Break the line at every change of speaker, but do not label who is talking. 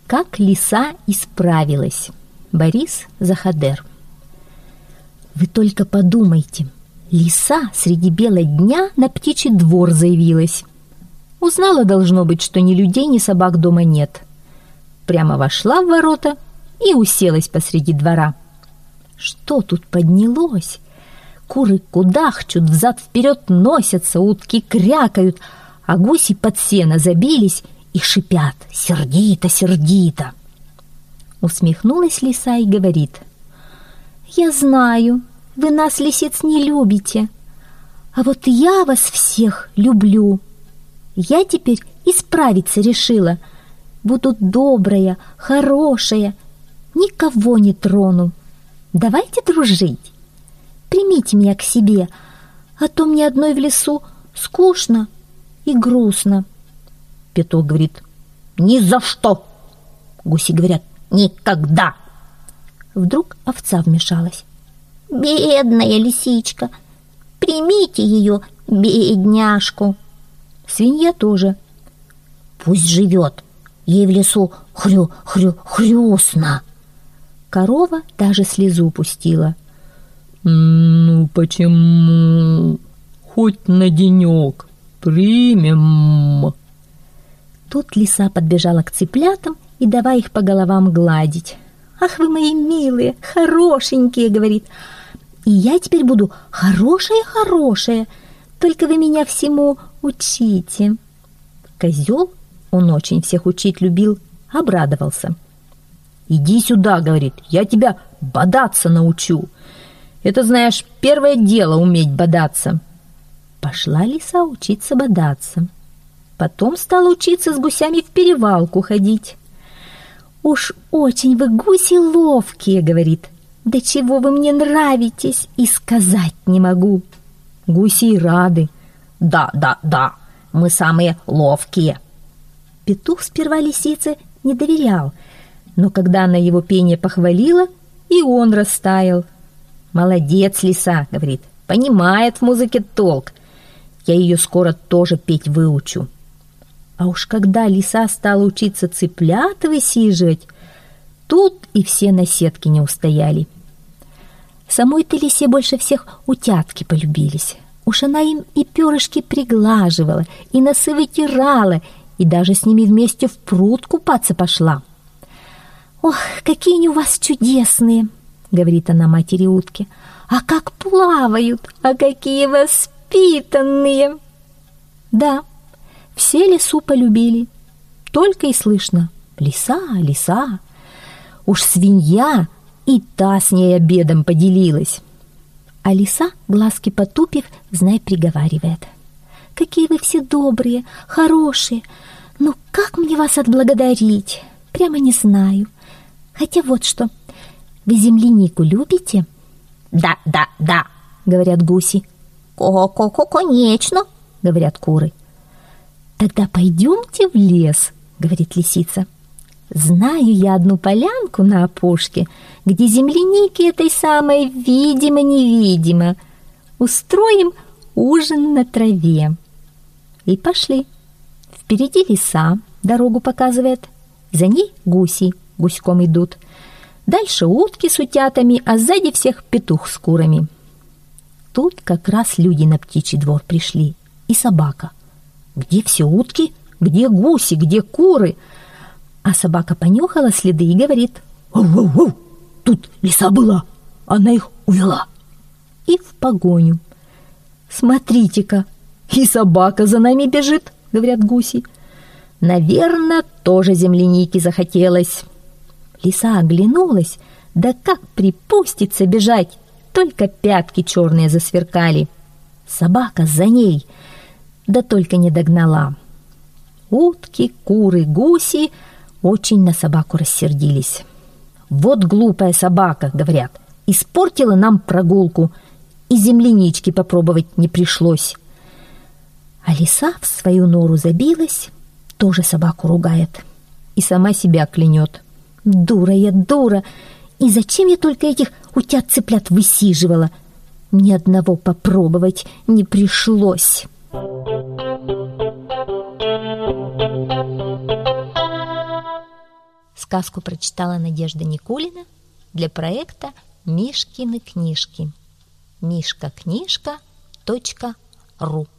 Как лиса исправилась. Борис Захадер. Вы только подумайте, лиса среди бела дня на птичий двор заявилась. Узнала, должно быть, что ни людей, ни собак дома нет. Прямо вошла в ворота и уселась посреди двора. Что тут поднялось? Куры кудахчут, взад-вперед носятся, утки крякают, а гуси под сено забились и шипят сердито-сердито. Усмехнулась лиса и говорит: «Я знаю, вы нас, лисиц, не любите, а вот я вас всех люблю. Я теперь исправиться решила. Буду добрая, хорошая, никого не трону. Давайте дружить. Примите меня к себе, а то мне одной в лесу скучно и грустно». Петух говорит: «Ни за что!» Гуси говорят: «Никогда!» Вдруг овца вмешалась: «Бедная лисичка, примите ее, бедняжку». Свинья тоже: «Пусть живет, ей в лесу хрюстно». Корова даже слезу пустила:
«Ну почему? Хоть на денек примем».
Тут лиса подбежала к цыплятам и давай их по головам гладить. «Ах вы мои милые, хорошенькие», — говорит, «и я теперь буду хорошая-хорошая, только вы меня всему учите». Козел, он очень всех учить любил, обрадовался.
«Иди сюда, — говорит, — я тебя бодаться научу. Это, знаешь, первое дело — уметь бодаться».
Пошла лиса учиться бодаться. Потом стала учиться с гусями в перевалку ходить. «Уж очень вы, гуси, ловкие, — говорит, — до чего вы мне нравитесь, и сказать не могу».
Гуси и рады: «Да, мы самые ловкие».
Петух сперва лисице не доверял, но когда она его пение похвалила, и он растаял. «Молодец, лиса, — говорит, — понимает в музыке толк. Я ее скоро тоже петь выучу». А уж когда лиса стала учиться цыплят высиживать, тут и все на сетке не устояли. Самой-то лисе больше всех утятки полюбились. Уж она им и перышки приглаживала, и носы вытирала, и даже с ними вместе в пруд купаться пошла. «Ох, какие они у вас чудесные! — говорит она матери утки. — А как плавают! А какие воспитанные!» Да, все лису полюбили. Только и слышно: «Лиса, лиса». Уж свинья и та с ней обедом поделилась. А лиса, глазки потупив, знай, приговаривает: «Какие вы все добрые, хорошие! Ну как мне вас отблагодарить? Прямо не знаю. Хотя вот что, вы землянику любите?»
Да,
— говорят гуси.
Конечно,
— говорят куры. «Тогда пойдемте в лес, — говорит лисица. Знаю я одну полянку на опушке, где земляники этой самой видимо-невидимо. Устроим ужин на траве». И пошли. Впереди лиса дорогу показывает, за ней гуси гуськом идут. Дальше утки с утятами, а сзади всех петух с курами. Тут как раз люди на птичий двор пришли, и собака. Где все утки, где гуси, где куры? А собака понюхала следы и говорит:
«Воу-воу-воу! Тут лиса была, она их увела».
И в погоню. «Смотрите-ка, и собака за нами бежит», — говорят гуси. «Наверное, тоже земляники захотелось». Лиса оглянулась, да как припустится бежать, только пятки черные засверкали. Собака за ней, да только не догнала. Утки, куры, гуси очень на собаку рассердились. «Вот глупая собака, — говорят, — испортила нам прогулку, и землянички попробовать не пришлось». А лиса в свою нору забилась, тоже собаку ругает и сама себя клянет: «Дура я, дура! И зачем я только этих утят-цыплят высиживала? Ни одного попробовать не пришлось». Сказку прочитала Надежда Никулина для проекта «Мишкины книжки». Мишкакнижка.ру